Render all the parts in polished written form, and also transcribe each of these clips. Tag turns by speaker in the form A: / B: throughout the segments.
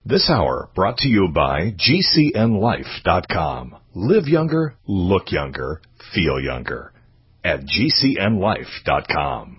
A: This hour brought to you by GCNLife.com. Live younger, look younger, feel younger at GCNLife.com.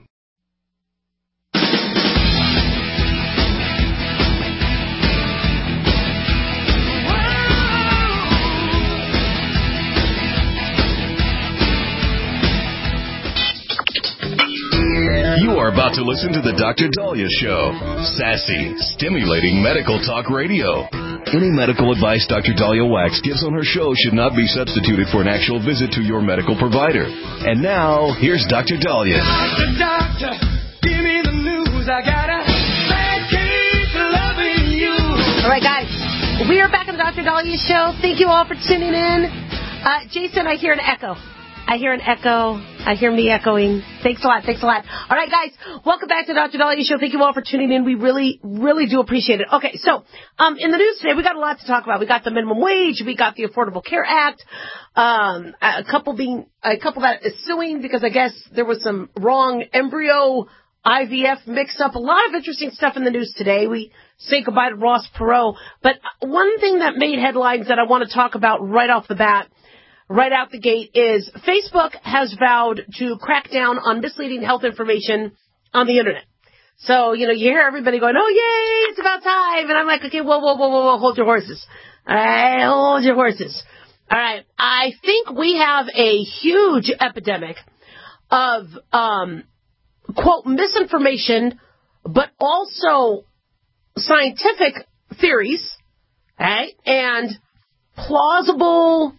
A: You are about to listen to the Dr. Daliah Show. Sassy, stimulating medical talk radio. Any medical advice Dr. Daliah Wax gives on her show should not be substituted for an actual visit to your medical provider. And now, here's Dr. Daliah.
B: Doctor, give me the news. I got a bad case of loving you.
C: All right, guys. We are back on the Dr. Daliah Show. Thank you all for tuning in. Jason, I hear an echo. I hear me echoing. Thanks a lot. All right, guys, welcome back to the Dr. Daliah Show. Thank you all for tuning in. We really, really do appreciate it. Okay, so in the news today, we got a lot to talk about. We got the minimum wage. We got the Affordable Care Act. A couple that is suing because I guess there was some wrong embryo IVF mix-up. A lot of interesting stuff in the news today. We say goodbye to Ross Perot. But one thing that made headlines that I want to talk about right off the bat, right out the gate, is Facebook has vowed to crack down on misleading health information on the internet. So, you hear everybody going, oh, yay, it's about time. And I'm like, okay, whoa, hold your horses. All right, hold your horses. All right, I think we have a huge epidemic of, quote, misinformation, but also scientific theories, right, and plausible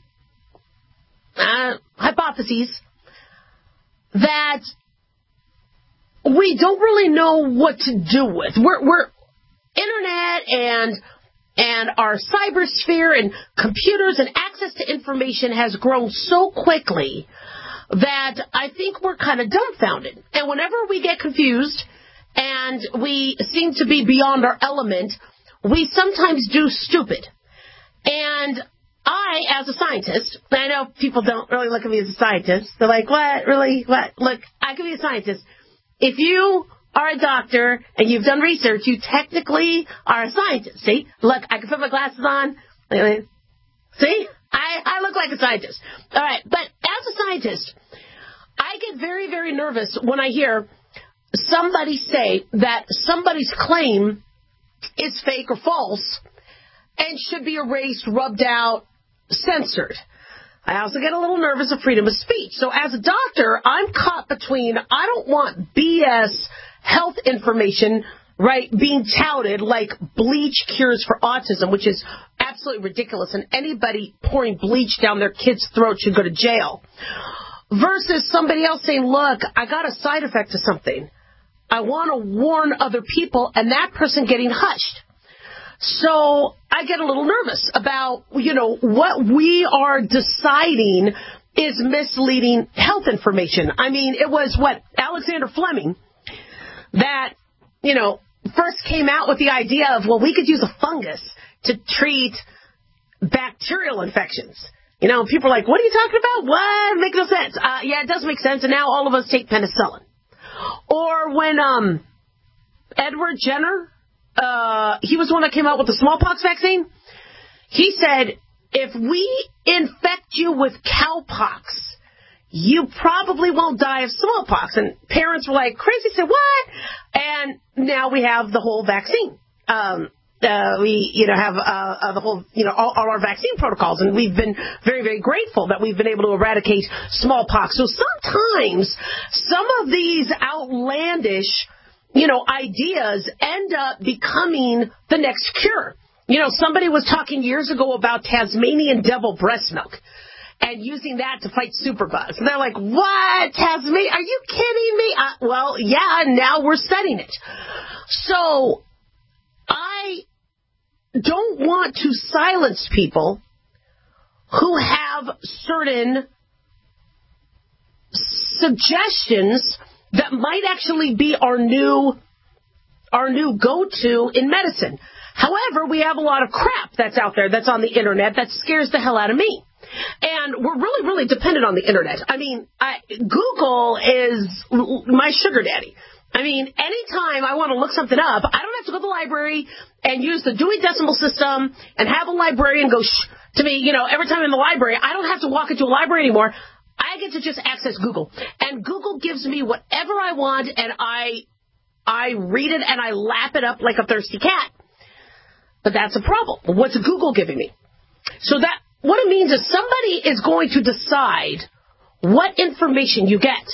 C: hypotheses that we don't really know what to do with. We're internet and our cybersphere and computers and access to information has grown so quickly that I think we're kind of dumbfounded. And whenever we get confused and we seem to be beyond our element, we sometimes do stupid. And I, as a scientist, I know people don't really look at me as a scientist. They're like, what? Really? What? Look, I can be a scientist. If you are a doctor and you've done research, you technically are a scientist. See? Look, I can put my glasses on. See? I look like a scientist. All right. But as a scientist, I get very, very nervous when I hear somebody say that somebody's claim is fake or false and should be erased, rubbed out, censored. I also get a little nervous of freedom of speech. So as a doctor, I'm caught between, I don't want BS health information, right, being touted like bleach cures for autism, which is absolutely ridiculous, and anybody pouring bleach down their kid's throat should go to jail, versus somebody else saying, look, I got a side effect to something. I want to warn other people, and that person getting hushed. So I get a little nervous about, what we are deciding is misleading health information. I mean, it was Alexander Fleming that, first came out with the idea of, well, we could use a fungus to treat bacterial infections. People are like, what are you talking about? What? Makes no sense. Yeah, it does make sense. And now all of us take penicillin. Or when Edward Jenner, he was the one that came out with the smallpox vaccine. He said, if we infect you with cowpox, you probably won't die of smallpox. And parents were like, crazy, said, what? And now we have the whole vaccine. We, have the whole, all our vaccine protocols. And we've been very, very grateful that we've been able to eradicate smallpox. So sometimes some of these outlandish ideas end up becoming the next cure. Somebody was talking years ago about Tasmanian devil breast milk and using that to fight superbugs. And they're like, what? Tasmania? Are you kidding me? Well, yeah, now we're studying it. So I don't want to silence people who have certain suggestions that might actually be our new go-to in medicine. However, we have a lot of crap that's out there that's on the internet that scares the hell out of me. And we're really, really dependent on the internet. I mean, Google is my sugar daddy. I mean, anytime I want to look something up, I don't have to go to the library and use the Dewey Decimal System and have a librarian go shh to me, every time I'm in the library. I don't have to walk into a library anymore. I get to just access Google. And Google gives me whatever I want, and I read it and I lap it up like a thirsty cat. But that's a problem. What's Google giving me? So what it means is somebody is going to decide what information you get.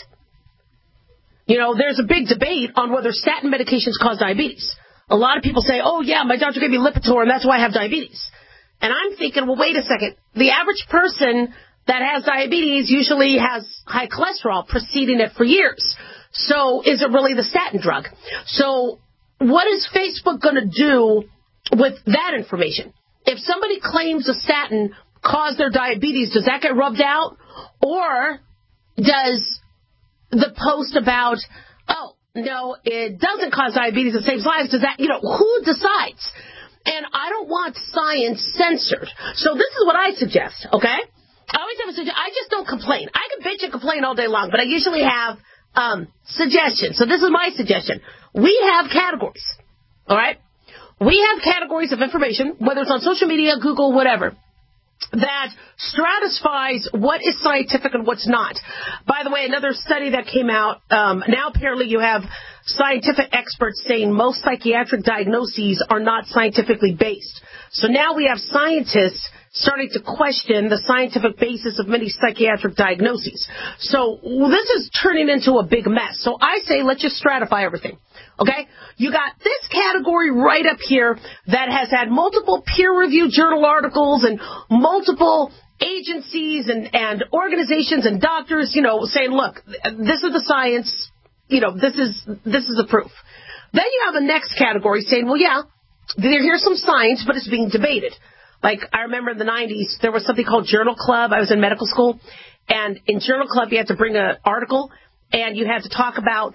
C: There's a big debate on whether statin medications cause diabetes. A lot of people say, oh, yeah, my doctor gave me Lipitor, and that's why I have diabetes. And I'm thinking, well, wait a second. The average person that has diabetes usually has high cholesterol preceding it for years. So is it really the statin drug? So what is Facebook going to do with that information? If somebody claims a statin caused their diabetes, does that get rubbed out? Or does the post about, oh, no, it doesn't cause diabetes, it saves lives, does that, who decides? And I don't want science censored. So this is what I suggest, okay? I always have a suggestion. I just don't complain. I can bitch and complain all day long, but I usually have suggestions. So this is my suggestion. We have categories, all right? We have categories of information, whether it's on social media, Google, whatever, that stratifies what is scientific and what's not. By the way, another study that came out, now apparently you have scientific experts saying most psychiatric diagnoses are not scientifically based. So now we have scientists starting to question the scientific basis of many psychiatric diagnoses. So this is turning into a big mess. So I say let's just stratify everything. Okay? You got this category right up here that has had multiple peer-reviewed journal articles and multiple agencies and organizations and doctors, saying, look, this is the science, this is the proof. Then you have a next category saying, well, yeah, here's some science, but it's being debated. Like, I remember in the 90s, there was something called Journal Club. I was in medical school. And in Journal Club, you had to bring an article, and you had to talk about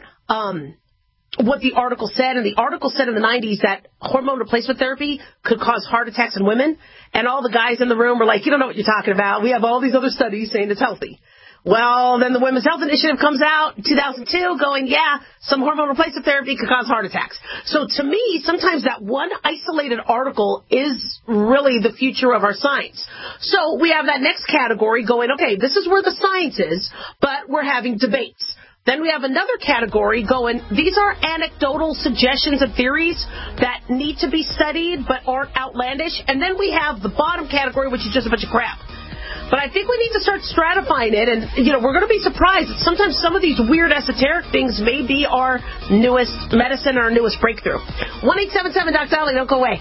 C: what the article said. And the article said in the 90s that hormone replacement therapy could cause heart attacks in women. And all the guys in the room were like, you don't know what you're talking about. We have all these other studies saying it's healthy. Well, then the Women's Health Initiative comes out in 2002 going, yeah, some hormone replacement therapy could cause heart attacks. So to me, sometimes that one isolated article is really the future of our science. So we have that next category going, okay, this is where the science is, but we're having debates. Then we have another category going, these are anecdotal suggestions and theories that need to be studied but aren't outlandish. And then we have the bottom category, which is just a bunch of crap. But I think we need to start stratifying it, and, we're going to be surprised that sometimes some of these weird esoteric things may be our newest medicine or our newest breakthrough. 1-877-DOC-DOLLY, don't go away.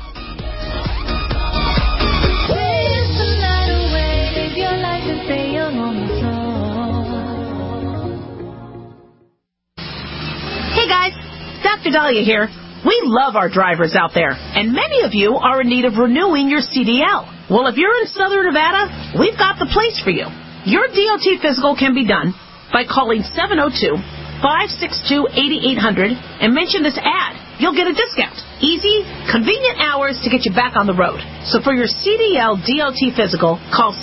C: Hey guys, Dr. Dahlia here. We love our drivers out there, and many of you are in need of renewing your CDL. Well, if you're in Southern Nevada, we've got the place for you. Your DOT physical can be done by calling 702-562-8800 and mention this ad. You'll get a discount. Easy, convenient hours to get you back on the road. So for your CDL DOT physical, call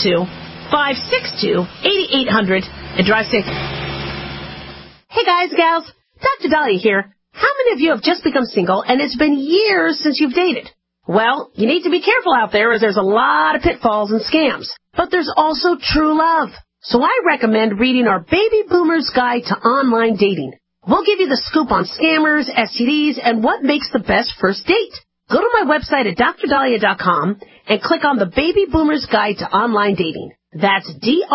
C: 702-562-8800 and drive safe. Hey guys, gals, Dr. Dahlia here. How many of you have just become single and it's been years since you've dated? Well, you need to be careful out there as there's a lot of pitfalls and scams. But there's also true love. So I recommend reading our Baby Boomer's Guide to Online Dating. We'll give you the scoop on scammers, STDs, and what makes the best first date. Go to my website at drdahlia.com and click on the Baby Boomer's Guide to Online Dating. That's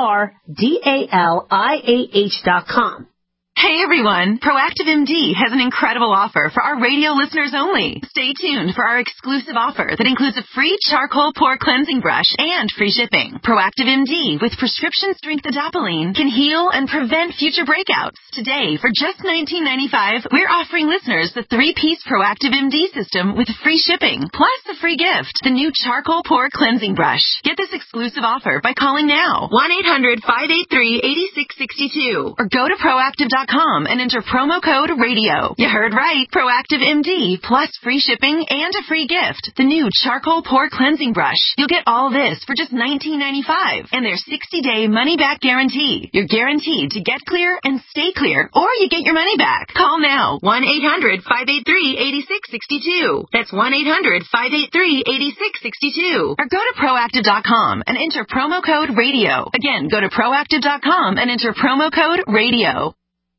C: DRDALIAH.com.
D: Hey everyone, Proactive MD has an incredible offer for our radio listeners only. Stay tuned for our exclusive offer that includes a free charcoal pore cleansing brush and free shipping. Proactive MD with prescription strength adapalene can heal and prevent future breakouts. Today, for just $19.95, we're offering listeners the 3-piece Proactive MD system with free shipping, plus a free gift, the new charcoal pore cleansing brush. Get this exclusive offer by calling now, 1-800-583-8662, or go to proactive.com proactive.com and enter promo code RADIO. You heard right. Proactive MD plus free shipping and a free gift. The new charcoal pore cleansing brush. You'll get all this for just $19.95 and their 60-day money-back guarantee. You're guaranteed to get clear and stay clear, or you get your money back. Call now. 1-800-583-8662. That's 1-800-583-8662. Or go to proactive.com and enter promo code RADIO. Again, go to proactive.com and enter promo code RADIO.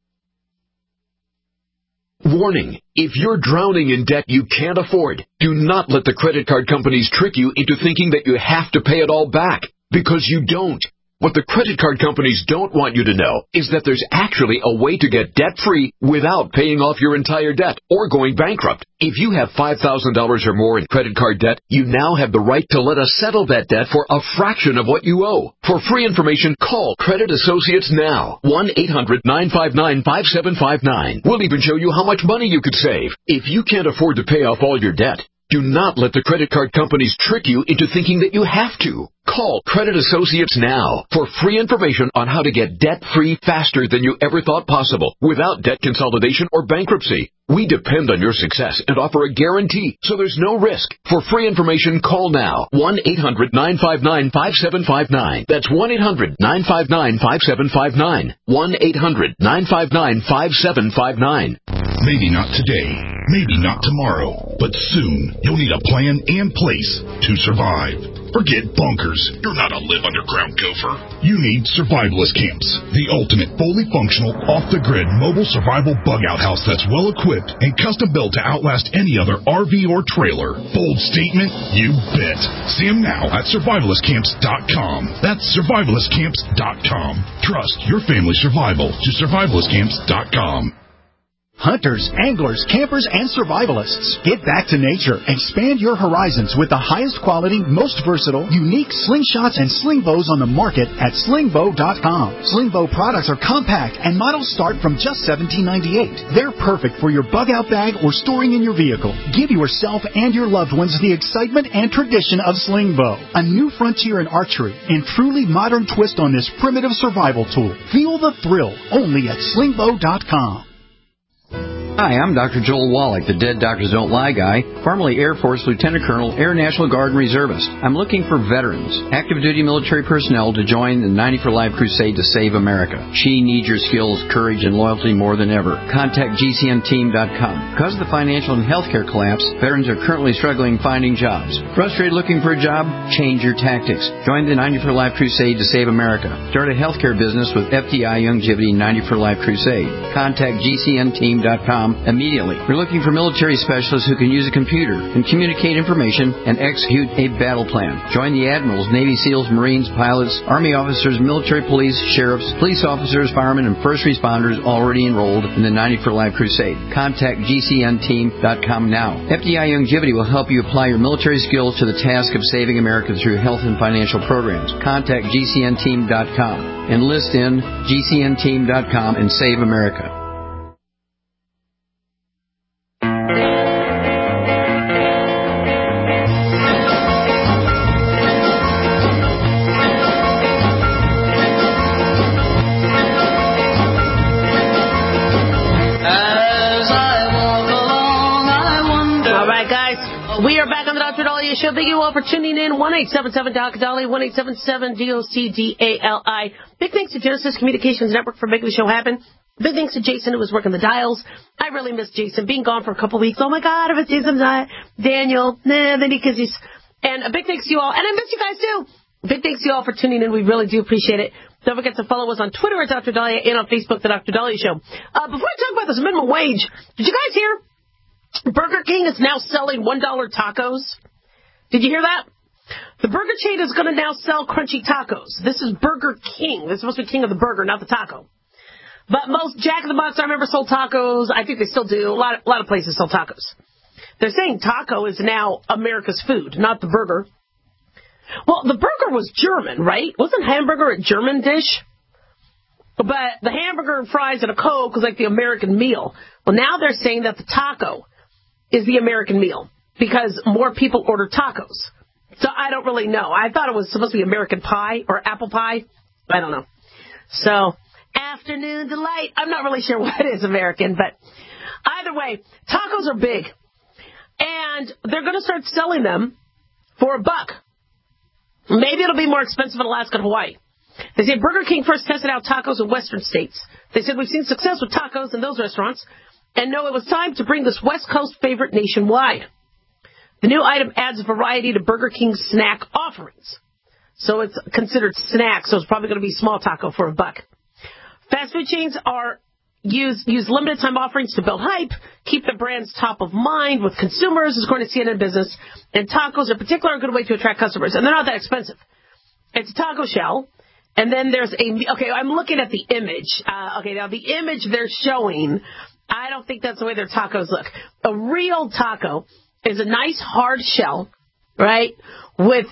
E: Warning, if you're drowning in debt you can't afford, do not let the credit card companies trick you into thinking that you have to pay it all back, because you don't. What the credit card companies don't want you to know is that there's actually a way to get debt-free without paying off your entire debt or going bankrupt. If you have $5,000 or more in credit card debt, you now have the right to let us settle that debt for a fraction of what you owe. For free information, call Credit Associates now. 1-800-959-5759. We'll even show you how much money you could save. If you can't afford to pay off all your debt, do not let the credit card companies trick you into thinking that you have to. Call Credit Associates now for free information on how to get debt-free faster than you ever thought possible without debt consolidation or bankruptcy. We depend on your success and offer a guarantee, so there's no risk. For free information, call now. 1-800-959-5759. That's 1-800-959-5759. 1-800-959-5759.
F: Maybe not today, maybe not tomorrow, but soon you'll need a plan and place to survive. Forget bunkers. You're not a live underground gopher. You need Survivalist Camps, the ultimate fully functional, off-the-grid mobile survival bug-out house that's well-equipped and custom-built to outlast any other RV or trailer. Bold statement? You bet. See them now at survivalistcamps.com. That's survivalistcamps.com. Trust your family's survival to survivalistcamps.com.
G: Hunters, anglers, campers, and survivalists. Get back to nature. Expand your horizons with the highest quality, most versatile, unique slingshots and sling bows on the market at slingbow.com. Slingbow products are compact and models start from just $17.98. They're perfect for your bug-out bag or storing in your vehicle. Give yourself and your loved ones the excitement and tradition of Slingbow, a new frontier in archery and truly modern twist on this primitive survival tool. Feel the thrill only at slingbow.com.
H: Hi, I'm Dr. Joel Wallach, the Dead Doctors Don't Lie guy, formerly Air Force Lieutenant Colonel, Air National Guard and Reservist. I'm looking for veterans, active duty military personnel to join the 90 for Life crusade to save America. She needs your skills, courage, and loyalty more than ever. Contact GCNteam.com. Because of the financial and healthcare collapse, veterans are currently struggling finding jobs. Frustrated looking for a job? Change your tactics. Join the 90 for Life crusade to save America. Start a healthcare business with FDI Youngevity 90 for Life crusade. Contact GCNteam.com immediately. We're looking for military specialists who can use a computer and communicate information and execute a battle plan. Join the admirals, Navy SEALs, Marines, pilots, Army officers, military police, sheriffs, police officers, firemen, and first responders already enrolled in the 90 for Life crusade. Contact GCNteam.com now. FDI Youngevity will help you apply your military skills to the task of saving America through health and financial programs. Contact GCNteam.com. Enlist in GCNteam.com and save America.
C: We are back on the Dr. Dahlia Show. Thank you all for tuning in. 1-877-DOC-DALI, 1-877-DOC-DALI. Big thanks to Genesis Communications Network for making the show happen. Big thanks to Jason, who was working the dials. I really miss Jason. Being gone for a couple weeks. Oh, my God, if it's Jason, Daniel. Then because he's... And a big thanks to you all. And I miss you guys, too. Big thanks to you all for tuning in. We really do appreciate it. Don't forget to follow us on Twitter at Dr. Dahlia and on Facebook, The Dr. Dahlia Show. Before I talk about this minimum wage, did you guys hear? Burger King is now selling $1 tacos. Did you hear that? The burger chain is going to now sell crunchy tacos. This is Burger King. This is supposed to be king of the burger, not the taco. But most Jack in the Box, I remember, sold tacos. I think they still do. A lot of places sell tacos. They're saying taco is now America's food, not the burger. Well, the burger was German, right? Wasn't hamburger a German dish? But the hamburger and fries and a Coke was like the American meal. Well, now they're saying that the taco is the American meal because more people order tacos. So I don't really know. I thought it was supposed to be American pie or apple pie. I don't know. So Afternoon delight. I'm not really sure what is American, but either way, tacos are big. And they're going to start selling them for $1. Maybe it'll be more expensive in Alaska and Hawaii. They say Burger King first tested out tacos in western states. They said we've seen success with tacos in those restaurants and know it was time to bring this West Coast favorite nationwide. The new item adds variety to Burger King's snack offerings. So it's considered snack, so it's probably going to be a small taco for $1. Fast food chains use limited time offerings to build hype, keep the brands top of mind with consumers, according to CNN Business. And tacos in particular are a good way to attract customers. And they're not that expensive. It's a taco shell. And then there's I'm looking at the image. Now the image they're showing, I don't think that's the way their tacos look. A real taco is a nice hard shell, right, with,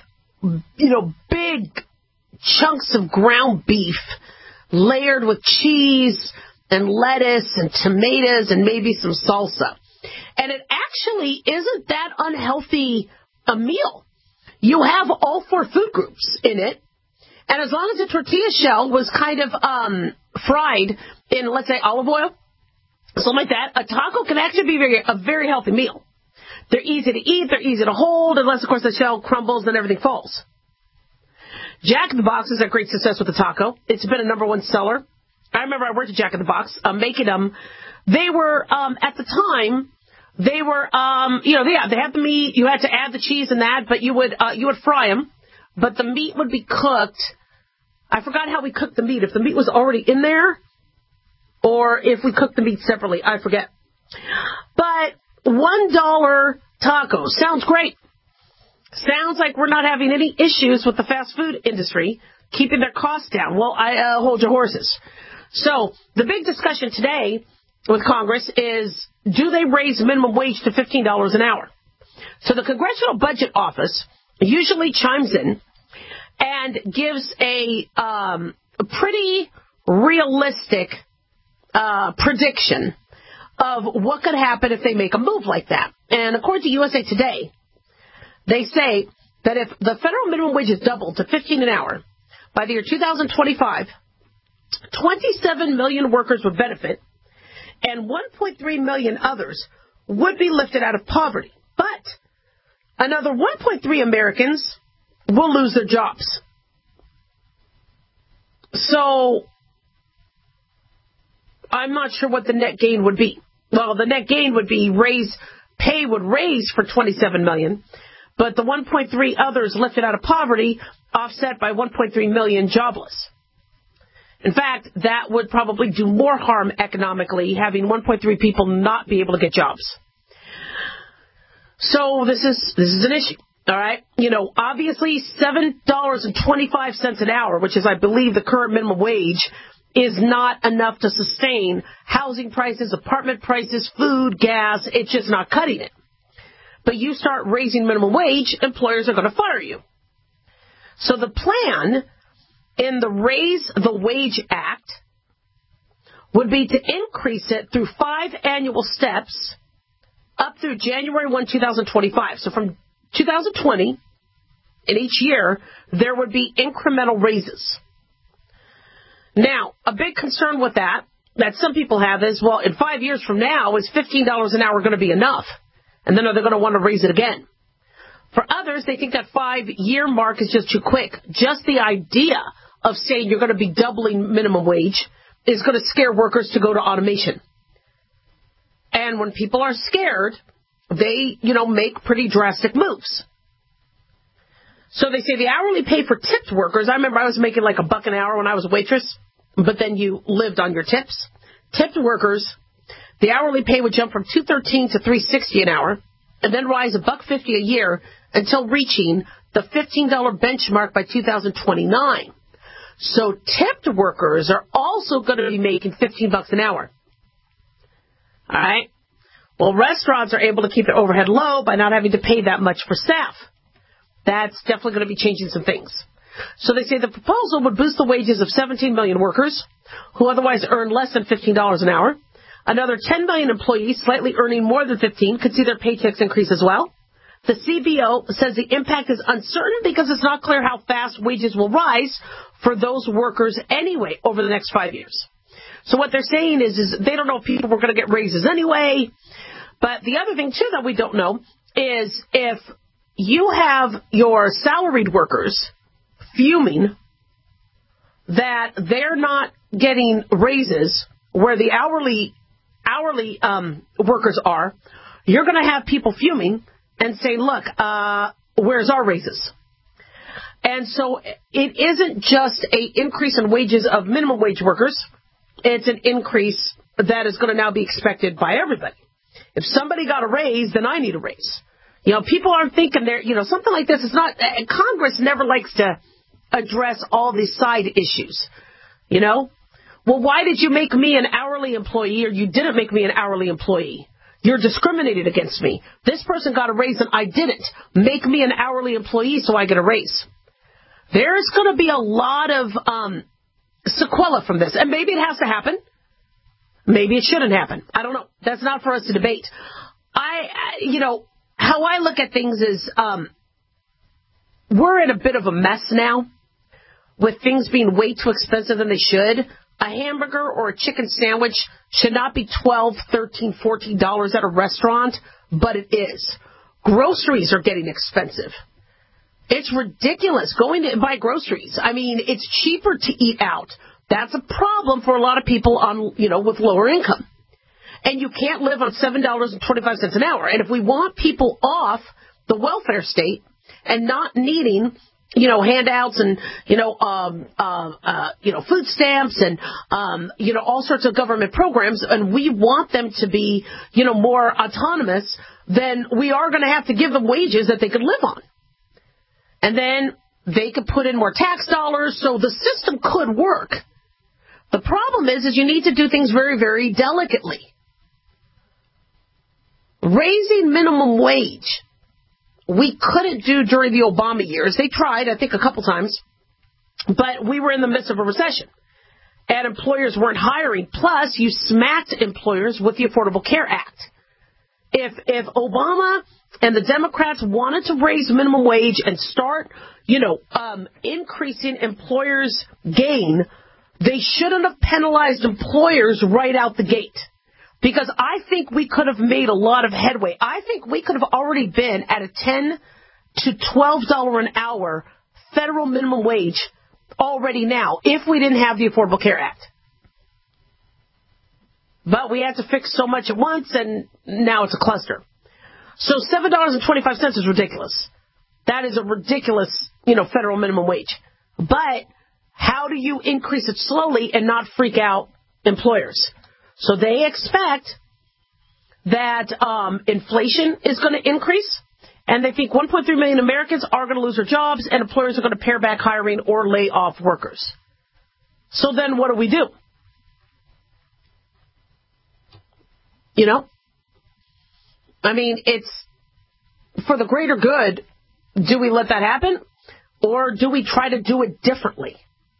C: big chunks of ground beef layered with cheese and lettuce and tomatoes and maybe some salsa. And it actually isn't that unhealthy a meal. You have all 4 food groups in it. And as long as the tortilla shell was kind of fried in, let's say, olive oil, something like that, a taco can actually be a very healthy meal. They're easy to eat. They're easy to hold, unless, of course, the shell crumbles and everything falls. Jack in the Box has had great success with the taco. It's been a #1 seller. I remember I worked at Jack in the Box making them. They were, at the time, they were, they had the meat. You had to add the cheese and that, but you would fry them. But the meat would be cooked. I forgot how we cooked the meat. If the meat was already in there, or if we cooked the meat separately, I forget. But $1 tacos sounds great. Sounds like we're not having any issues with the fast food industry keeping their costs down. Well, I hold your horses. So the big discussion today with Congress is, do they raise minimum wage to $15 an hour? So the Congressional Budget Office usually chimes in and gives a pretty realistic prediction of what could happen if they make a move like that. And according to USA Today, they say that if the federal minimum wage is doubled to $15 an hour by the year 2025, 27 million workers would benefit, and 1.3 million others would be lifted out of poverty. But another 1.3 Americans will lose their jobs. So I'm not sure what the net gain would be. Well, the net gain would be pay would raise for 27 million, but the 1.3 others lifted out of poverty offset by 1.3 million jobless. In fact, that would probably do more harm economically, having 1.3 people not be able to get jobs. So this is an issue, all right? Obviously $7.25 an hour, which is, I believe, the current minimum wage, is not enough to sustain housing prices, apartment prices, food, gas. It's just not cutting it. But you start raising minimum wage, employers are going to fire you. So the plan in the Raise the Wage Act would be to increase it through 5 annual steps up through January 1, 2025. So from 2020, in each year, there would be incremental raises. Now, a big concern with that some people have is, well, in 5 years from now, is $15 an hour going to be enough? And then are they going to want to raise it again? For others, they think that 5-year mark is just too quick. Just the idea of saying you're going to be doubling minimum wage is going to scare workers to go to automation. And when people are scared, they, make pretty drastic moves. So they say the hourly pay for tipped workers, I remember I was making like $1 an hour when I was a waitress, but then you lived on your tips. Tipped workers, the hourly pay would jump from $2.13 to $3.60 an hour, and then rise $1.50 a year until reaching the $15 benchmark by 2029. So tipped workers are also going to be making $15 an hour. All right? Well, restaurants are able to keep their overhead low by not having to pay that much for staff. That's definitely going to be changing some things. So they say the proposal would boost the wages of 17 million workers who otherwise earn less than $15 an hour. Another 10 million employees slightly earning more than 15 could see their paychecks increase as well. The CBO says the impact is uncertain because it's not clear how fast wages will rise for those workers anyway over the next 5 years. So what they're saying is they don't know if people were going to get raises anyway. But the other thing, too, that we don't know is if you have your salaried workers fuming that they're not getting raises where the hourly workers are, you're going to have people fuming and say, look, where's our raises? And so it isn't just an increase in wages of minimum wage workers. It's an increase that is going to now be expected by everybody. If somebody got a raise, then I need a raise. People aren't thinking something like this is not, Congress never likes to address all these side issues. Well, why did you make me an hourly employee or you didn't make me an hourly employee? You're discriminated against me. This person got a raise and I didn't. Make me an hourly employee so I get a raise. There's going to be a lot of sequela from this. And maybe it has to happen. Maybe it shouldn't happen. I don't know. That's not for us to debate. How I look at things is we're in a bit of a mess now with things being way too expensive than they should. A hamburger or a chicken sandwich should not be $12, $13, $14 at a restaurant, but it is. Groceries are getting expensive. It's ridiculous going to buy groceries. I mean, it's cheaper to eat out. That's a problem for a lot of people with lower income. And you can't live on $7.25 an hour. And if we want people off the welfare state and not needing handouts and, food stamps and, all sorts of government programs, and we want them to be, more autonomous, then we are going to have to give them wages that they could live on. And then they could put in more tax dollars, so the system could work. The problem is you need to do things very, very delicately. Raising minimum wage, we couldn't do during the Obama years. They tried, I think, a couple times, but we were in the midst of a recession, and employers weren't hiring. Plus, you smacked employers with the Affordable Care Act. If Obama and the Democrats wanted to raise minimum wage and start, increasing employers' gain, they shouldn't have penalized employers right out the gate. Because I think we could have made a lot of headway. I think we could have already been at a $10 to $12 an hour federal minimum wage already now if we didn't have the Affordable Care Act. But we had to fix so much at once, and now it's a cluster. So $7.25 is ridiculous. That is a ridiculous, federal minimum wage. But how do you increase it slowly and not freak out employers? So they expect that inflation is going to increase, and they think 1.3 million Americans are going to lose their jobs, and employers are going to pare back hiring or lay off workers. So then what do? I mean, it's for the greater good. Do we let that happen, or do we try to do it differently?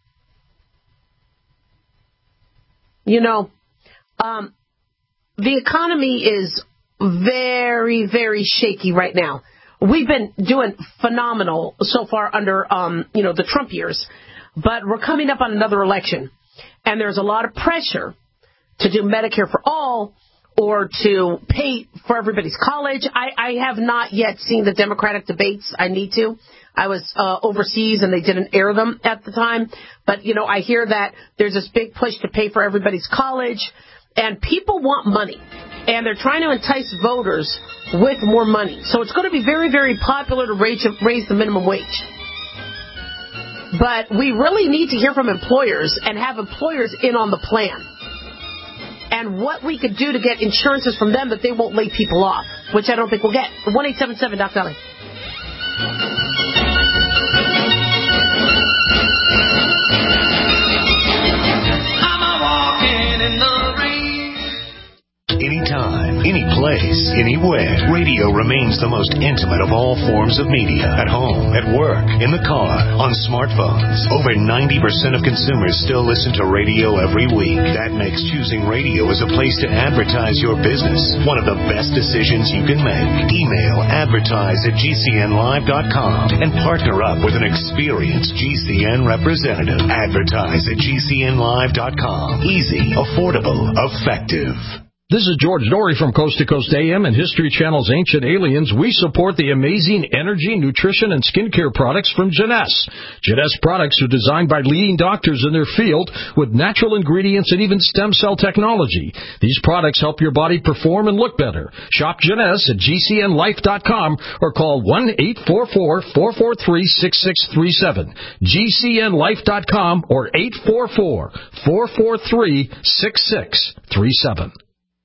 C: The economy is very, very shaky right now. We've been doing phenomenal so far under, the Trump years, but we're coming up on another election, and there's a lot of pressure to do Medicare for all or to pay for everybody's college. I have not yet seen the Democratic debates. I need to. I was overseas, and they didn't air them at the time. But, I hear that there's this big push to pay for everybody's college, and people want money, and they're trying to entice voters with more money. So it's going to be very, very popular to raise the minimum wage. But we really need to hear from employers and have employers in on the plan, and what we could do to get insurances from them that they won't lay people off, which I don't think we'll get. 1-877-DOC-DOLLY.
A: Anytime, any place.
I: anywhere. Radio remains the most intimate of all forms of media. At home, at work, in the car, on smartphones. Over 90% of consumers still listen to radio every week. That makes choosing radio as a place to advertise your business one of the best decisions you can make. Email advertise@gcnlive.com and partner up with an experienced GCN representative. Advertise@gcnlive.com. Easy, affordable, effective.
J: This is George Dory from Coast to Coast AM and History Channel's Ancient Aliens. We support the amazing energy, nutrition, and skincare products from Jeunesse. Jeunesse products are designed by leading doctors in their field with natural ingredients and even stem cell technology. These products help your body perform and look better. Shop Jeunesse at GCNlife.com or call 1-844-443-6637. GCNlife.com or 844-443-6637.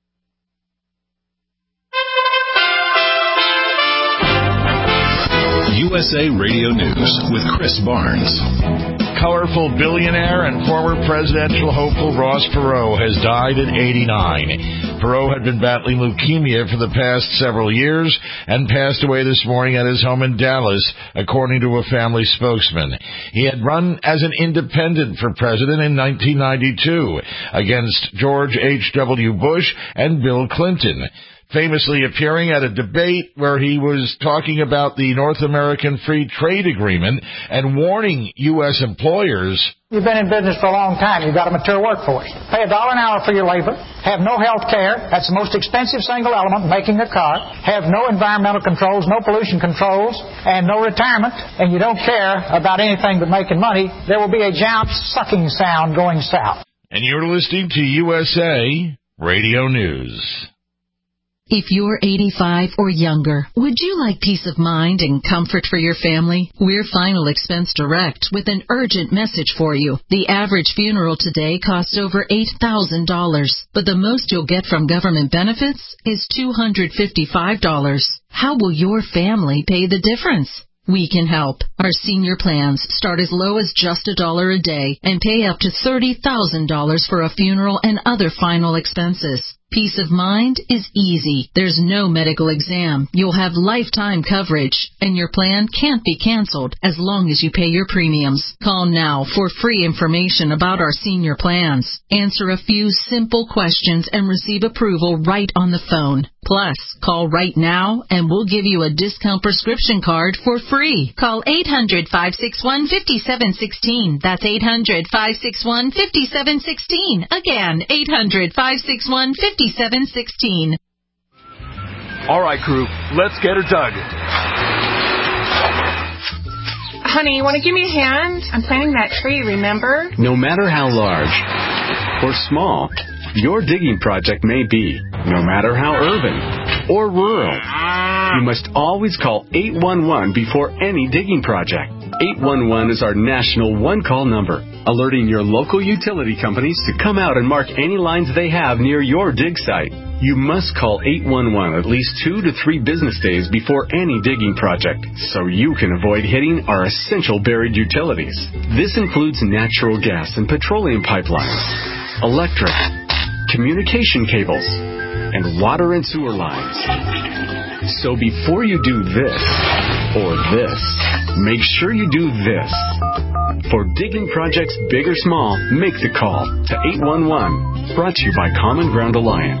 A: USA Radio News with Chris Barnes.
K: Colorful billionaire and former presidential hopeful Ross Perot has died at 89. Perot had been battling leukemia for the past several years and passed away this morning at his home in Dallas, according to a family spokesman. He had run as an independent for president in 1992 against George H.W. Bush and Bill Clinton, famously appearing at a debate where he was talking about the North American Free Trade Agreement and warning U.S. employers.
L: You've been in business for a long time. You've got a mature workforce. Pay $1 an hour for your labor. Have no health care. That's the most expensive single element in making a car. Have no environmental controls, no pollution controls, and no retirement. And you don't care about anything but making money. There will be a giant sucking sound going south.
K: And you're listening to USA Radio News.
M: If you're 85 or younger, would you like peace of mind and comfort for your family? We're Final Expense Direct with an urgent message for you. The average funeral today costs over $8,000, but the most you'll get from government benefits is $255. How will your family pay the difference? We can help. Our senior plans start as low as just $1 a day and pay up to $30,000 for a funeral and other final expenses. Peace of mind is easy. There's no medical exam. You'll have lifetime coverage, and your plan can't be canceled as long as you pay your premiums. Call now for free information about our senior plans. Answer a few simple questions and receive approval right on the phone. Plus, call right now and we'll give you a discount prescription card for free. Call 800-561-5716. That's 800-561-5716. Again, 800-561-5716.
N: All right, crew, let's get her dug.
O: Honey, you want to give me a hand? I'm planting that tree, remember?
P: No matter how large or small your digging project may be, no matter how urban or rural, you must always call 811 before any digging project. 811 is our national one-call number, alerting your local utility companies to come out and mark any lines they have near your dig site. You must call 811 at least 2 to 3 business days before any digging project, so you can avoid hitting our essential buried utilities. This includes natural gas and petroleum pipelines, electric, communication cables, and water and sewer lines. So before you do this or this, make sure you do this. For digging projects big or small, make the call to 811. Brought to you by Common Ground Alliance.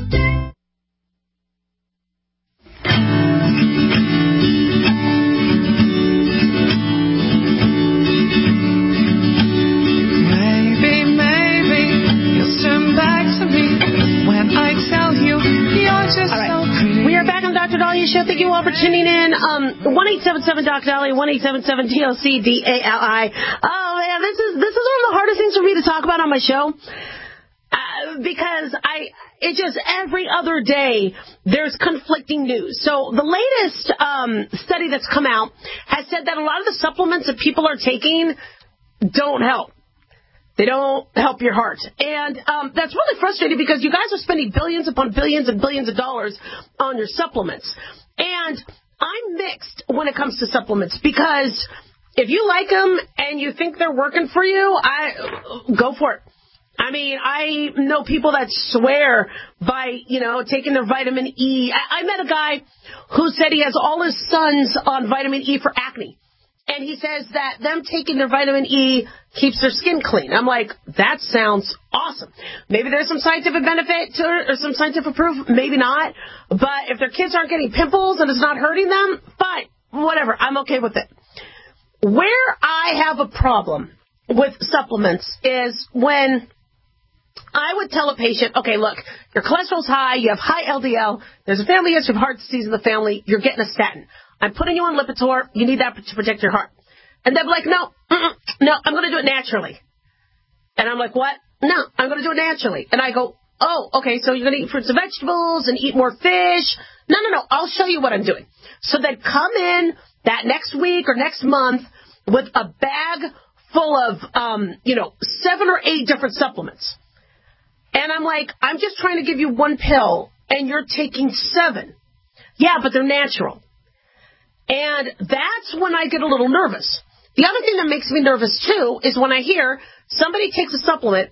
C: Show. Thank you all for tuning in. 1-877-DOC-DALI, 1-877-DOC-DALI. Oh man, this is one of the hardest things for me to talk about on my show because it just every other day there's conflicting news. So the latest study that's come out has said that a lot of the supplements that people are taking don't help. They don't help your heart. And that's really frustrating because you guys are spending billions upon billions and billions of dollars on your supplements. And I'm mixed when it comes to supplements because if you like them and you think they're working for you, go for it. I mean, I know people that swear by, taking their vitamin E. I met a guy who said he has all his sons on vitamin E for acne. And he says that them taking their vitamin E keeps their skin clean. I'm like, that sounds awesome. Maybe there's some scientific benefit to it or some scientific proof. Maybe not. But if their kids aren't getting pimples and it's not hurting them, fine. Whatever. I'm okay with it. Where I have a problem with supplements is when I would tell a patient, okay, look, your cholesterol's high, you have high LDL, there's a family history of heart disease in the family, you're getting a statin. I'm putting you on Lipitor, you need that to protect your heart. And they're like, no, I'm going to do it naturally. And I'm like, what? No, I'm going to do it naturally. And I go, oh, okay, so you're going to eat fruits and vegetables and eat more fish? No, I'll show you what I'm doing. So then come in that next week or next month with a bag full of, 7 or 8 different supplements. And I'm like, I'm just trying to give you one pill, and you're taking 7. Yeah, but they're natural. And that's when I get a little nervous. The other thing that makes me nervous, too, is when I hear somebody takes a supplement,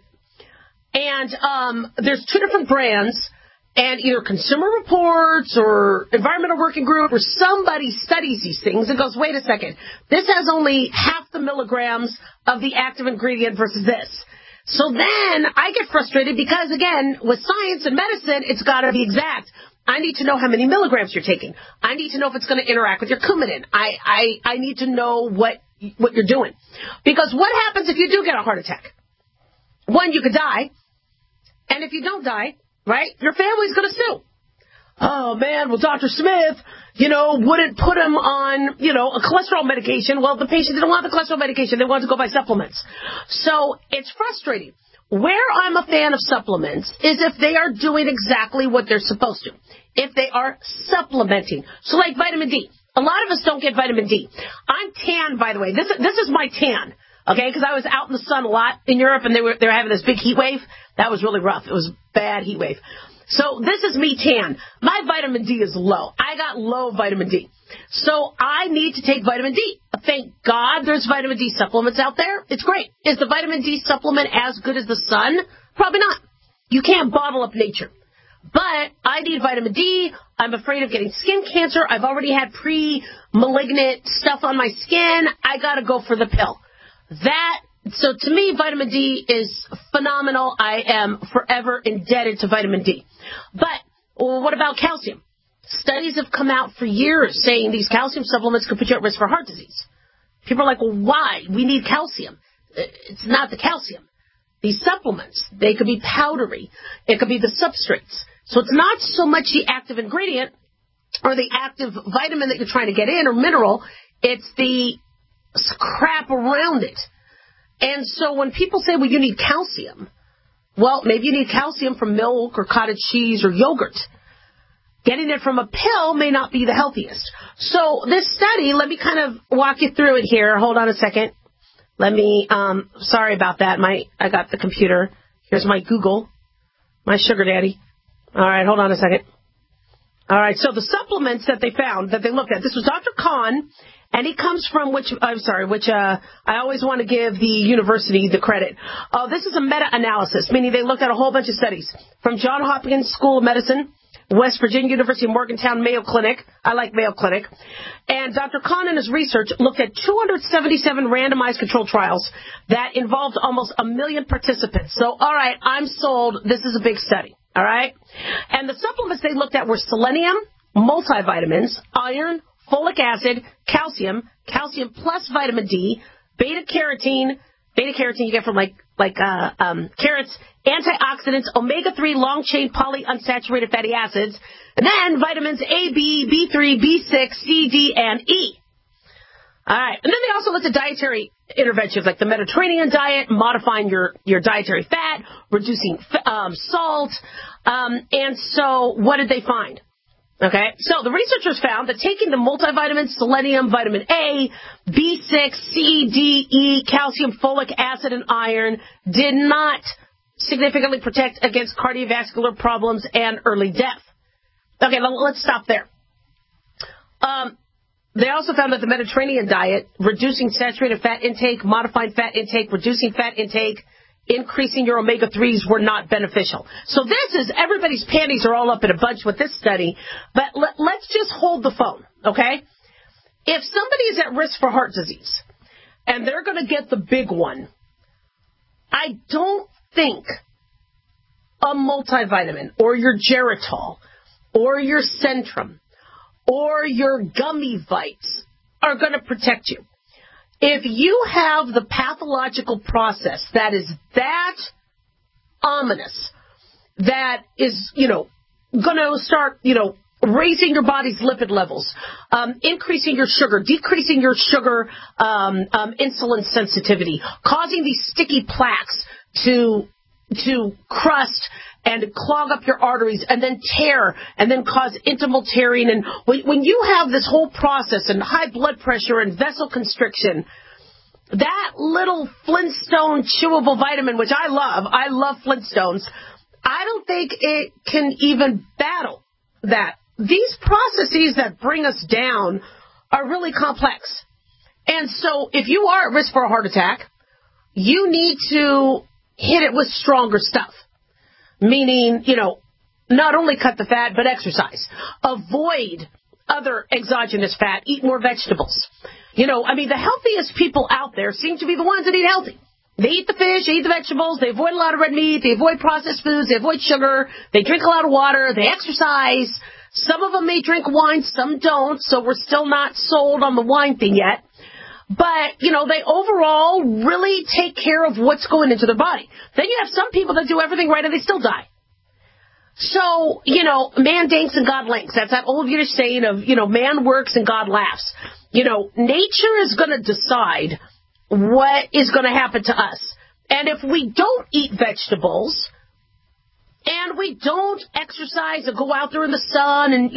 C: and there's 2 different brands, and either Consumer Reports or Environmental Working Group or somebody studies these things and goes, wait a second, this has only half the milligrams of the active ingredient versus this. So then I get frustrated because, again, with science and medicine, it's got to be exact. I need to know how many milligrams you're taking. I need to know if it's going to interact with your Coumadin. I need to know what you're doing. Because what happens if you do get a heart attack? One, you could die. And if you don't die, right, your family's going to sue. Oh, man, well, Dr. Smith, wouldn't put him on, a cholesterol medication. Well, the patient didn't want the cholesterol medication. They wanted to go buy supplements. So it's frustrating. Where I'm a fan of supplements is if they are doing exactly what they're supposed to. If they are supplementing. So like vitamin D. A lot of us don't get vitamin D. I'm tan, by the way. This is my tan. Okay, because I was out in the sun a lot in Europe, and they were having this big heat wave. That was really rough. It was a bad heat wave. So this is me tan. My vitamin D is low. I got low vitamin D. So I need to take vitamin D. Thank God there's vitamin D supplements out there. It's great. Is the vitamin D supplement as good as the sun? Probably not. You can't bottle up nature. But I need vitamin D. I'm afraid of getting skin cancer. I've already had pre-malignant stuff on my skin. I got to go for the pill. So to me, vitamin D is phenomenal. I am forever indebted to vitamin D. But what about calcium? Studies have come out for years saying these calcium supplements could put you at risk for heart disease. People are like, well, why? We need calcium. It's not the calcium. These supplements, they could be powdery. It could be the substrates. So it's not so much the active ingredient or the active vitamin that you're trying to get in or mineral. It's the crap around it. And so when people say, well, you need calcium, well, maybe you need calcium from milk or cottage cheese or yogurt. Getting it from a pill may not be the healthiest. So this study, let me kind of walk you through it here. Hold on a second. Let me, sorry about that. I got the computer. Here's my Google, my sugar daddy. All right, hold on a second. All right, so the supplements that they found, that they looked at, this was Dr. Kahn, and he comes from I always want to give the university the credit. This is a meta-analysis, meaning they looked at a whole bunch of studies from Johns Hopkins School of Medicine, West Virginia University, Morgantown, Mayo Clinic. I like Mayo Clinic. And Dr. Kahn and his research looked at 277 randomized controlled trials that involved almost 1 million participants. So, all right, I'm sold. This is a big study. All right? And the supplements they looked at were selenium, multivitamins, iron, folic acid, calcium, calcium plus vitamin D, beta-carotene you get from carrots, antioxidants, omega-3 long-chain polyunsaturated fatty acids, and then vitamins A, B, B3, B6, C, D, and E. All right. And then they also looked at dietary interventions like the Mediterranean diet, modifying your dietary fat, reducing salt. And so what did they find? Okay, so the researchers found that taking the multivitamins, selenium, vitamin A, B6, C, D, E, calcium, folic acid, and iron did not significantly protect against cardiovascular problems and early death. Okay, let's stop there. They also found that the Mediterranean diet, reducing saturated fat intake, modifying fat intake, reducing fat intake, increasing your omega-3s were not beneficial. So everybody's panties are all up in a bunch with this study, but let's just hold the phone, okay? If somebody is at risk for heart disease, and they're going to get the big one, I don't think a multivitamin or your Geritol or your Centrum or your Gummy Vites are going to protect you. If you have the pathological process that is that ominous, that is, going to start, raising your body's lipid levels, increasing your sugar, decreasing your sugar insulin sensitivity, causing these sticky plaques to crust and clog up your arteries and then tear and then cause intimal tearing. And when you have this whole process and high blood pressure and vasoconstriction, that little Flintstone chewable vitamin, which I love Flintstones, I don't think it can even battle that. These processes that bring us down are really complex. And so if you are at risk for a heart attack, you need to hit it with stronger stuff. Meaning, not only cut the fat, but exercise. Avoid other exogenous fat. Eat more vegetables. The healthiest people out there seem to be the ones that eat healthy. They eat the fish, they eat the vegetables, they avoid a lot of red meat, they avoid processed foods, they avoid sugar, they drink a lot of water, they exercise. Some of them may drink wine, some don't, so we're still not sold on the wine thing yet. But, they overall really take care of what's going into their body. Then you have some people that do everything right and they still die. So, man dinks and God links. That's that old Yiddish saying of, man works and God laughs. Nature is going to decide what is going to happen to us. And if we don't eat vegetables, and we don't exercise or go out there in the sun and,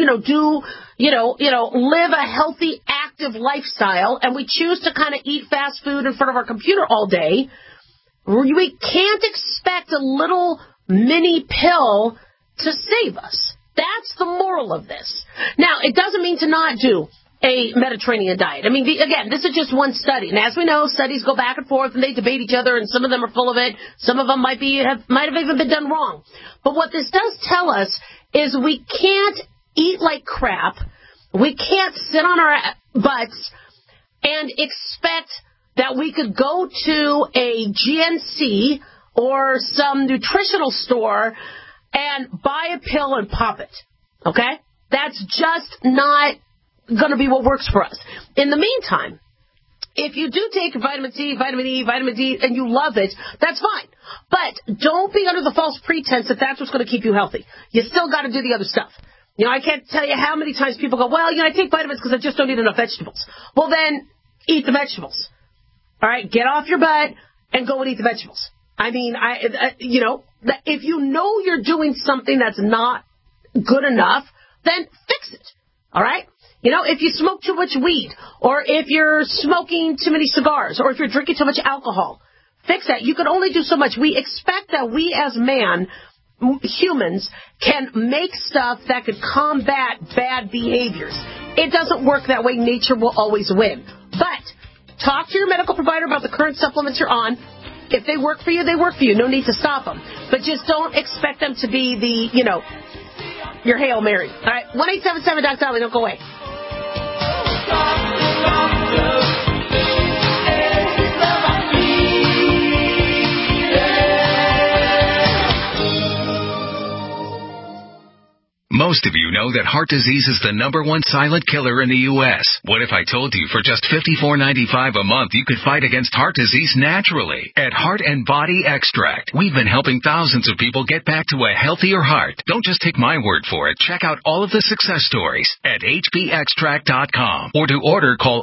C: live a healthy, active lifestyle, and we choose to kind of eat fast food in front of our computer all day, we can't expect a little mini pill to save us. That's the moral of this. Now, it doesn't mean to not do a Mediterranean diet. Again, this is just one study. And as we know, studies go back and forth and they debate each other, and some of them are full of it. Some of them might have even been done wrong. But what this does tell us is we can't eat like crap. We can't sit on our butts and expect that we could go to a GNC or some nutritional store and buy a pill and pop it. Okay? That's just not going to be what works for us. In the meantime, if you do take vitamin C, vitamin E, vitamin D, and you love it, that's fine. But don't be under the false pretense that that's what's going to keep you healthy. You still got to do the other stuff. I can't tell you how many times people go, well, I take vitamins because I just don't eat enough vegetables. Well, then eat the vegetables. All right? Get off your butt and go and eat the vegetables. If you know you're doing something that's not good enough, then fix it. All right? If you smoke too much weed, or if you're smoking too many cigars, or if you're drinking too much alcohol, fix that. You can only do so much. We expect that we as humans, can make stuff that could combat bad behaviors. It doesn't work that way. Nature will always win. But talk to your medical provider about the current supplements you're on. If they work for you, they work for you. No need to stop them. But just don't expect them to be your Hail Mary. All right, 1-877-DOC-DOLLY. Don't go away.
Q: Most of you know that heart disease is the #1 silent killer in the U.S. What if I told you for just $54.95 a month you could fight against heart disease naturally? At Heart and Body Extract, we've been helping thousands of people get back to a healthier heart. Don't just take my word for it. Check out all of the success stories at hbextract.com. Or to order, call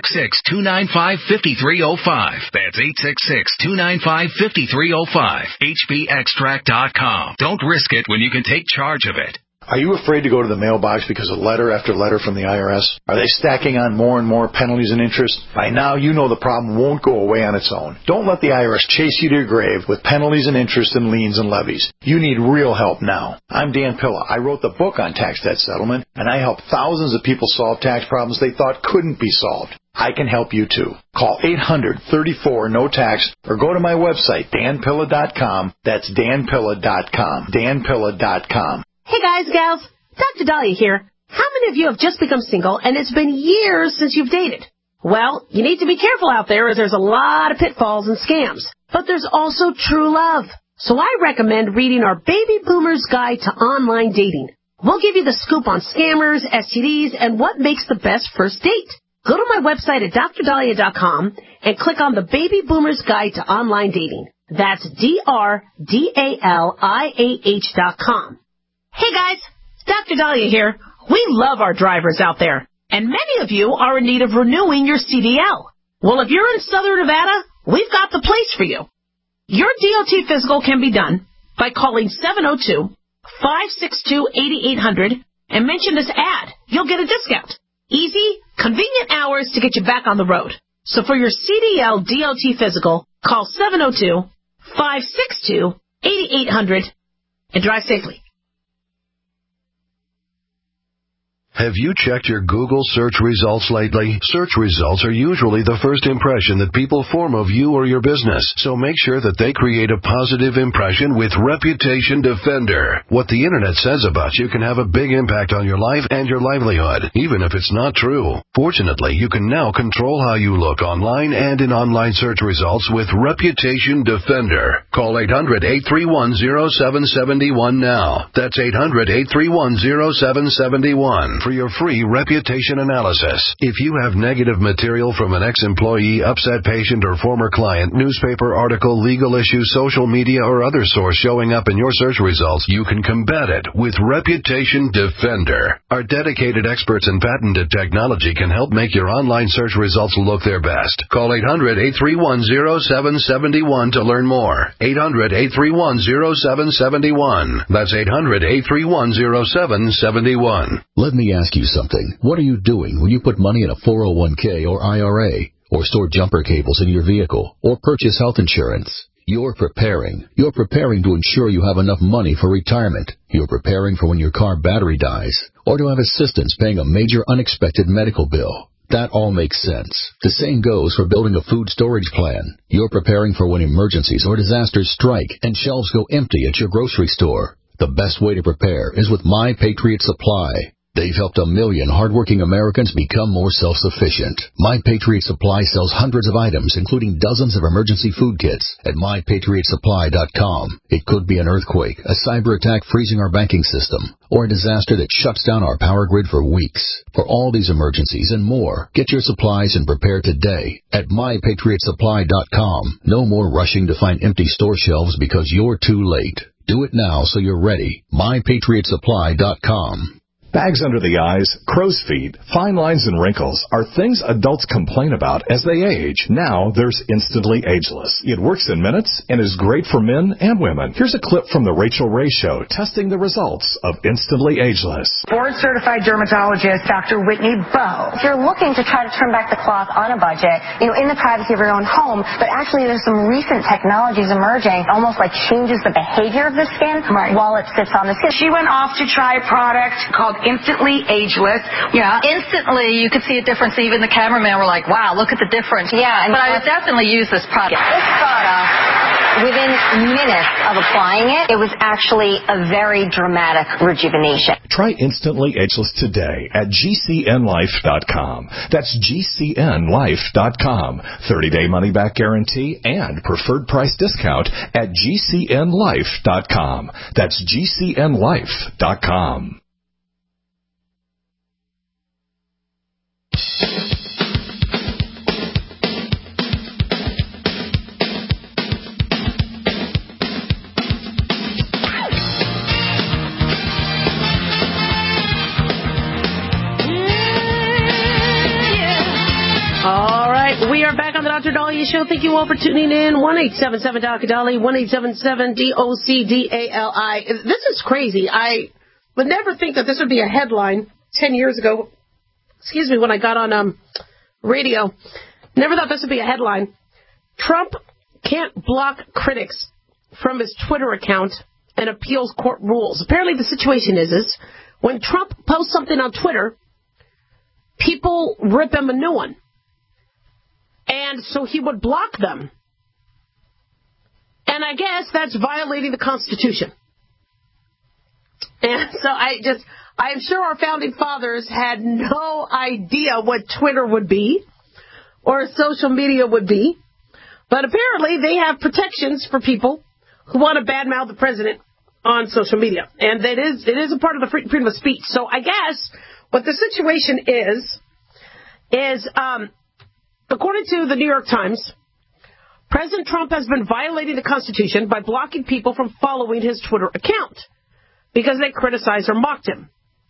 Q: 866-295-5305. That's 866-295-5305. hbextract.com. Don't risk it when you can take charge of it.
R: Are you afraid to go to the mailbox because of letter after letter from the IRS? Are they stacking on more and more penalties and interest? By now, you know the problem won't go away on its own. Don't let the IRS chase you to your grave with penalties and interest and liens and levies. You need real help now. I'm Dan Pilla. I wrote the book on tax debt settlement, and I help thousands of people solve tax problems they thought couldn't be solved. I can help you too. Call 800-34-NO-TAX or go to my website, danpilla.com. That's danpilla.com. danpilla.com.
C: Hey guys, gals, Dr. Dahlia here. How many of you have just become single and it's been years since you've dated? Well, you need to be careful out there as there's a lot of pitfalls and scams. But there's also true love. So I recommend reading our Baby Boomer's Guide to Online Dating. We'll give you the scoop on scammers, STDs, and what makes the best first date. Go to my website at drdahlia.com and click on the Baby Boomer's Guide to Online Dating. That's DRDALIAH.com. Hey guys, Dr. Dahlia here. We love our drivers out there, and many of you are in need of renewing your CDL. Well, if you're in Southern Nevada, we've got the place for you. Your DOT physical can be done by calling 702-562-8800 and mention this ad. You'll get a discount. Easy, convenient hours to get you back on the road. So for your CDL DOT physical, call 702-562-8800 and drive safely.
S: Have you checked your Google search results lately? Search results are usually the first impression that people form of you or your business, so make sure that they create a positive impression with Reputation Defender. What the internet says about you can have a big impact on your life and your livelihood, even if it's not true. Fortunately, you can now control how you look online and in online search results with Reputation Defender. Call 800-831-0771 now. That's 800-831-0771. For your free reputation analysis. If you have negative material from an ex-employee, upset patient, or former client, newspaper article, legal issue, social media, or other source showing up in your search results, you can combat it with Reputation Defender. Our dedicated experts in patented technology can help make your online search results look their best. Call 800-831-0771 to learn more. 800-831-0771. That's 800-831-0771.
T: Let me ask you something. What are you doing when you put money in a 401k or IRA, or store jumper cables in your vehicle, or purchase health insurance? You're preparing. You're preparing to ensure you have enough money for retirement. You're preparing for when your car battery dies, or to have assistance paying a major unexpected medical bill. That all makes sense. The same goes for building a food storage plan. You're preparing for when emergencies or disasters strike and shelves go empty at your grocery store. The best way to prepare is with My Patriot Supply. They've helped 1 million hardworking Americans become more self-sufficient. My Patriot Supply sells hundreds of items, including dozens of emergency food kits at MyPatriotSupply.com. It could be an earthquake, a cyber attack freezing our banking system, or a disaster that shuts down our power grid for weeks. For all these emergencies and more, get your supplies and prepare today at MyPatriotSupply.com. No more rushing to find empty store shelves because you're too late. Do it now so you're ready. MyPatriotSupply.com.
U: Bags under the eyes, crow's feet, fine lines and wrinkles are things adults complain about as they age. Now there's Instantly Ageless. It works in minutes and is great for men and women. Here's a clip from The Rachel Ray Show testing the results of Instantly Ageless.
V: Board-certified dermatologist Dr. Whitney Bowe. If you're looking to try to turn back the clock on a budget, in the privacy of your own home, but actually there's some recent technologies emerging, almost like changes the behavior of the skin while it sits on the skin.
W: She went off to try a product called Instantly Ageless.
X: Yeah, instantly you could see a difference. Even the cameraman were like, wow, look at the difference.
V: Yeah.
X: But I would definitely use this product.
V: This product, within minutes of applying it, it was actually a very dramatic rejuvenation.
U: Try Instantly Ageless today at GCNlife.com. That's GCNlife.com. 30-day money-back guarantee and preferred price discount at GCNlife.com. That's GCNlife.com.
C: All right, we are back on the Dr. Dahlia Show. Thank you all for tuning in. 1-877-Dr. 1-877-DOCDALI. This is crazy. I would never think that this would be a headline 10 years ago. Excuse me, when I got on radio. Never thought this would be a headline. Trump can't block critics from his Twitter account and appeals court rules. Apparently the situation is when Trump posts something on Twitter, people rip him a new one. And so he would block them. And I guess that's violating the Constitution. And so I am sure our founding fathers had no idea what Twitter would be or social media would be. But apparently they have protections for people who want to badmouth the president on social media. And it is a part of the freedom of speech. So I guess what the situation is according to the New York Times, President Trump has been violating the Constitution by blocking people from following his Twitter account because they criticized or mocked him.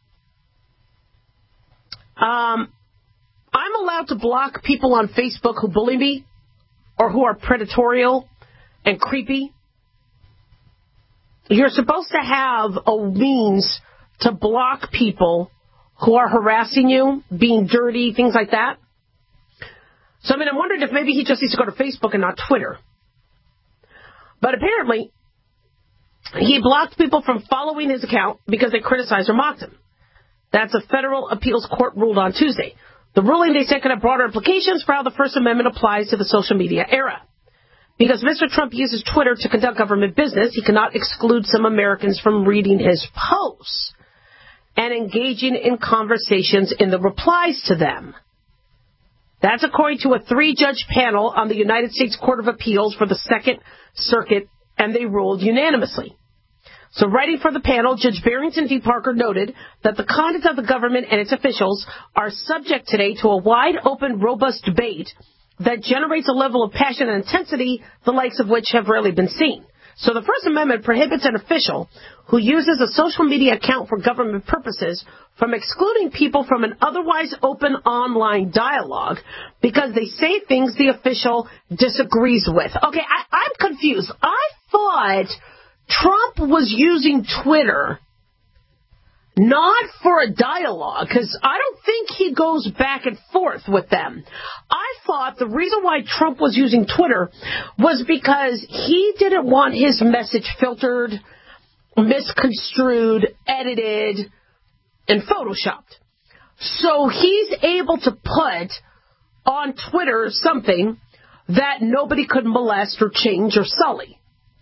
C: I'm allowed to block people on Facebook who bully me or who are predatorial and creepy. You're supposed to have a means to block people who are harassing you, being dirty, things like that. So, I'm wondering if maybe he just needs to go to Facebook and not Twitter. But apparently, he blocked people from following his account because they criticized or mocked him. That's a federal appeals court ruled on Tuesday. The ruling, they said, could have broader implications for how the First Amendment applies to the social media era. Because Mr. Trump uses Twitter to conduct government business, he cannot exclude some Americans from reading his posts and engaging in conversations in the replies to them. That's according to a 3-judge panel on the United States Court of Appeals for the Second Circuit, and they ruled unanimously. So writing for the panel, Judge Barrington D. Parker noted that the conduct of the government and its officials are subject today to a wide-open, robust debate that generates a level of passion and intensity the likes of which have rarely been seen. So the First Amendment prohibits an official who uses a social media account for government purposes from excluding people from an otherwise open online dialogue because they say things the official disagrees with. Okay, I'm confused. I thought Trump was using Twitter not for a dialogue, because I don't think he goes back and forth with them. I thought the reason why Trump was using Twitter was because he didn't want his message filtered, misconstrued, edited, and photoshopped. So he's able to put on Twitter something that nobody could molest or change or sully.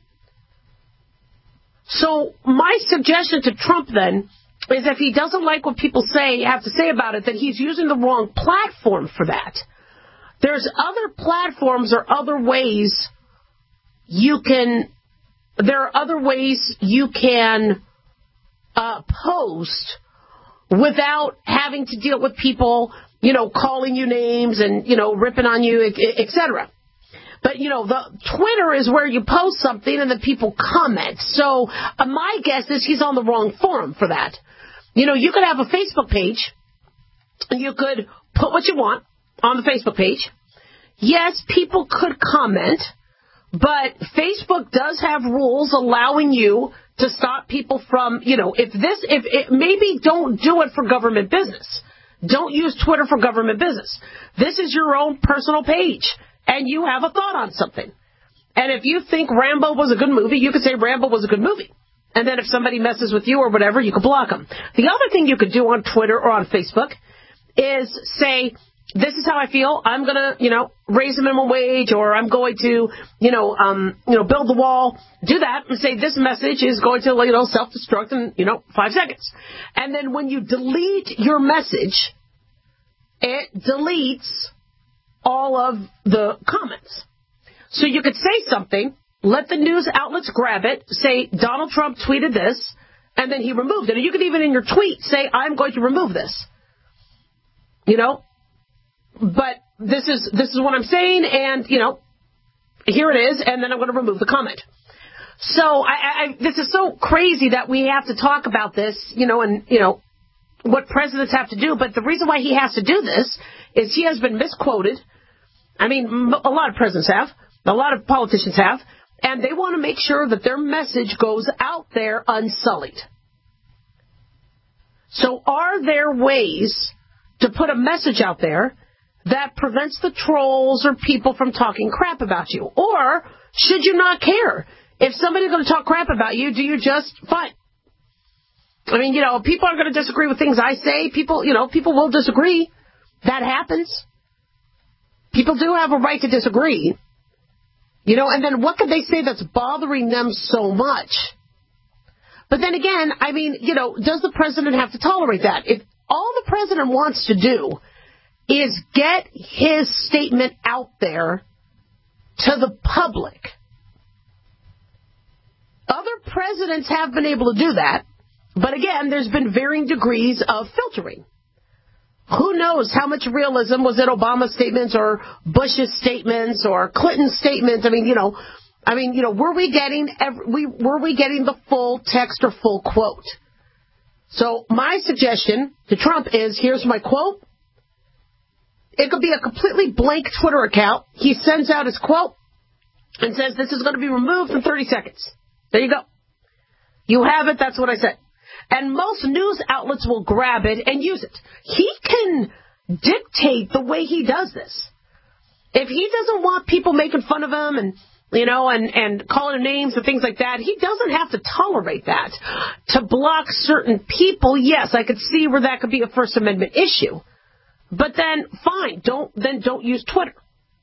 C: So my suggestion to Trump then is if he doesn't like what people have to say about it, that he's using the wrong platform for that. There's other platforms or other ways you can post without having to deal with people, calling you names and, ripping on you, etc. But, the Twitter is where you post something and then people comment. So my guess is he's on the wrong forum for that. You could have a Facebook page. You could put what you want on the Facebook page. Yes, people could comment, but Facebook does have rules allowing you to stop people from, maybe don't do it for government business. Don't use Twitter for government business. This is your own personal page, and you have a thought on something. And if you think Rambo was a good movie, you could say Rambo was a good movie. And then if somebody messes with you or whatever, you could block them. The other thing you could do on Twitter or on Facebook is say, this is how I feel. I'm going to, raise the minimum wage, or I'm going to, build the wall. Do that and say this message is going to, self-destruct in, 5 seconds. And then when you delete your message, it deletes all of the comments. So you could say something, let the news outlets grab it, say Donald Trump tweeted this, and then he removed it. And you could even in your tweet say, I'm going to remove this. But this is what I'm saying, and, here it is, and then I'm going to remove the comment. So this is so crazy that we have to talk about this, and, what presidents have to do. But the reason why he has to do this is he has been misquoted. I mean, a lot of presidents have. A lot of politicians have. And they want to make sure that their message goes out there unsullied. So are there ways to put a message out there that prevents the trolls or people from talking crap about you? Or should you not care? If somebody's going to talk crap about you, do you just fine? I mean, people are going to disagree with things I say. People will disagree. That happens. People do have a right to disagree. And then what could they say that's bothering them so much? But then again, does the president have to tolerate that? If all the president wants to do is get his statement out there to the public, other presidents have been able to do that. But again, there's been varying degrees of filtering. Who knows how much realism was in Obama's statements or Bush's statements or Clinton's statements? Were we getting the full text or full quote? So my suggestion to Trump is, here's my quote. It could be a completely blank Twitter account. He sends out his quote and says, this is going to be removed in 30 seconds. There you go. You have it. That's what I said. And most news outlets will grab it and use it. He can dictate the way he does this. If he doesn't want people making fun of him and calling him names and things like that, he doesn't have to tolerate that. To block certain people, yes, I could see where that could be a First Amendment issue. But then, fine, don't use Twitter.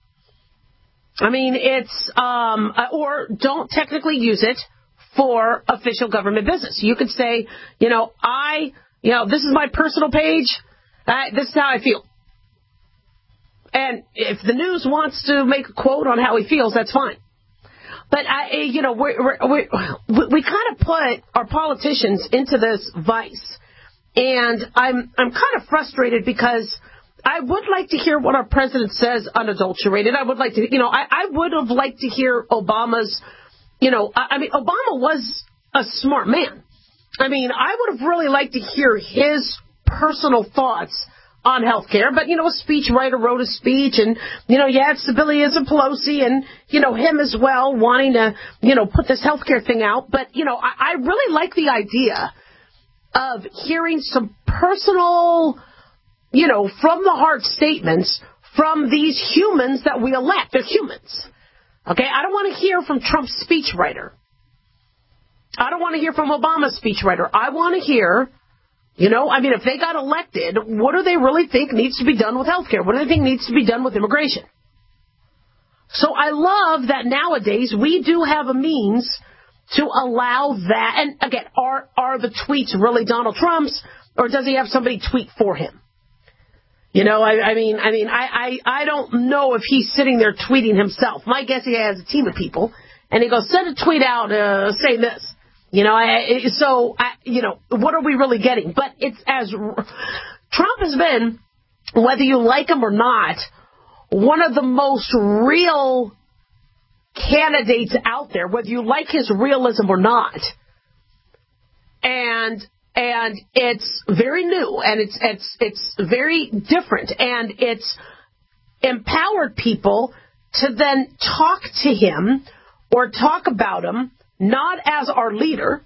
C: Or don't technically use it for official government business. You could say, this is my personal page. This is how I feel. And if the news wants to make a quote on how he feels, that's fine. But we kind of put our politicians into this vice, and I'm kind of frustrated because I would like to hear what our president says unadulterated. I would like to, I would have liked to hear Obama's. Obama was a smart man. I would have really liked to hear his personal thoughts on health care. But, a speechwriter wrote a speech, and, you had Sebelius and Pelosi and, him as well wanting to, put this health care thing out. But, I really like the idea of hearing some personal, from the heart statements from these humans that we elect. They're humans. Okay, I don't want to hear from Trump's speechwriter. I don't want to hear from Obama's speechwriter. I want to hear, if they got elected, what do they really think needs to be done with health care? What do they think needs to be done with immigration? So I love that nowadays we do have a means to allow that. And again, are the tweets really Donald Trump's, or does he have somebody tweet for him? I don't know if he's sitting there tweeting himself. My guess he has a team of people, and he goes, send a tweet out, say this. What are we really getting? But it's as Trump has been, whether you like him or not, one of the most real candidates out there, whether you like his realism or not. And it's very new, and it's very different, and it's empowered people to then talk to him or talk about him, not as our leader,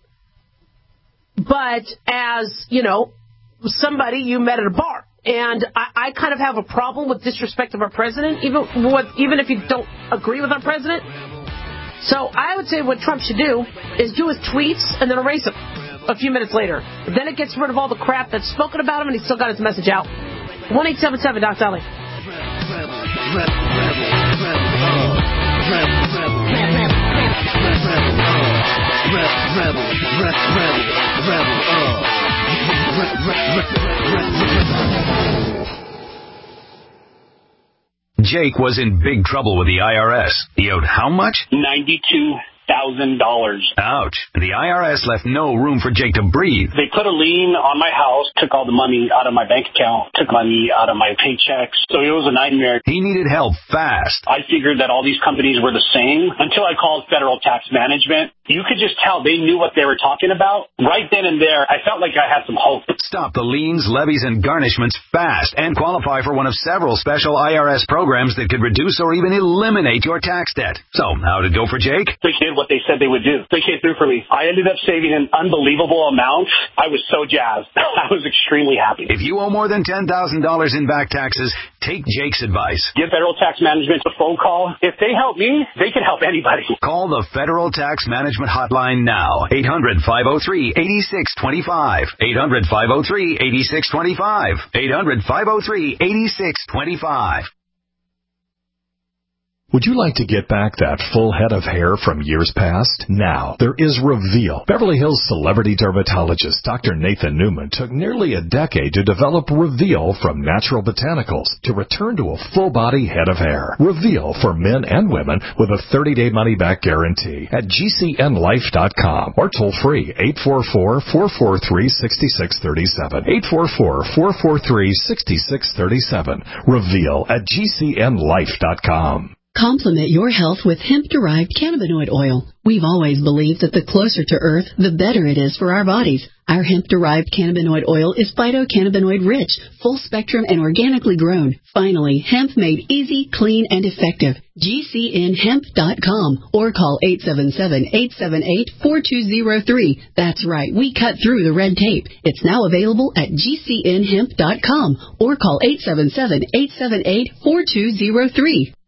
C: but as, somebody you met at a bar. And I kind of have a problem with disrespect of our president, even if you don't agree with our president. So I would say what Trump should do is do his tweets and then erase them a few minutes later. Then it gets rid of all the crap that's spoken about him, and he's still got his message out. 1-877 Doc Dolly.
B: Jake was in big trouble with the IRS. He owed how much?
D: $92,000.
B: Ouch. The IRS left no room for Jake to breathe.
D: They put a lien on my house, took all the money out of my bank account, took money out of my paychecks. So it was a nightmare.
B: He needed help fast.
D: I figured that all these companies were the same until I called Federal Tax Management. You could just tell they knew what they were talking about. Right then and there, I felt like I had some hope.
B: Stop the liens, levies, and garnishments fast and qualify for one of several special IRS programs that could reduce or even eliminate your tax debt. So, how'd it go for Jake?
D: They did what they said they would do. They came through for me. I ended up saving an unbelievable amount. I was so jazzed. I was extremely happy.
B: If you owe more than $10,000 in back taxes, take Jake's advice.
D: Give Federal Tax Management a phone call. If they help me, they can help anybody.
B: Call the Federal Tax Management Hotline now. 800-503-8625. 800-503-8625. 800-503-8625.
U: Would you like to get back that full head of hair from years past? Now, there is Reveal. Beverly Hills celebrity dermatologist Dr. Nathan Newman took nearly a decade to develop Reveal from natural botanicals to return to a full-body head of hair. Reveal for men and women with a 30-day money-back guarantee at GCNlife.com or toll-free 844-443-6637. 844-443-6637. Reveal at GCNlife.com.
E: Complement your health with hemp-derived cannabinoid oil. We've always believed that the closer to Earth, the better it is for our bodies. Our hemp-derived cannabinoid oil is phytocannabinoid-rich, full-spectrum, and organically grown. Finally, hemp made easy, clean, and effective. GCNhemp.com or call 877-878-4203. That's right, we cut through the red tape. It's now available at GCNhemp.com or call 877-878-4203.